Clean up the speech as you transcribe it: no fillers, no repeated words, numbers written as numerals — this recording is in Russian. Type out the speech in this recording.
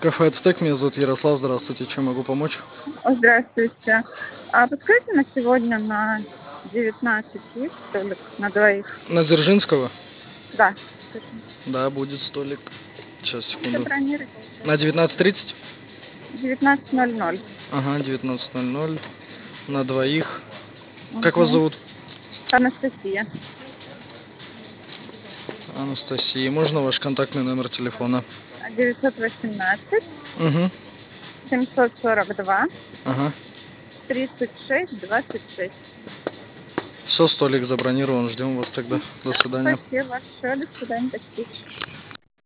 Кафе «Ацтек», меня зовут Ярослав, здравствуйте, чем могу помочь? Здравствуйте. А подскажите, на сегодня на 19 есть столик на двоих? На Дзержинского? Да, точно. Да, будет столик. Сейчас, секунду. Забронируйте. На 19:30? 19:00. Ага, 19:00. На двоих. Как вас Угу. зовут? Анастасия. Анастасия. Можно ваш контактный номер телефона? 918 Угу. 742 Ага. 36 26. Все, столик забронирован, ждем вас тогда. До свидания. Спасибо большое. До свидания. Такси.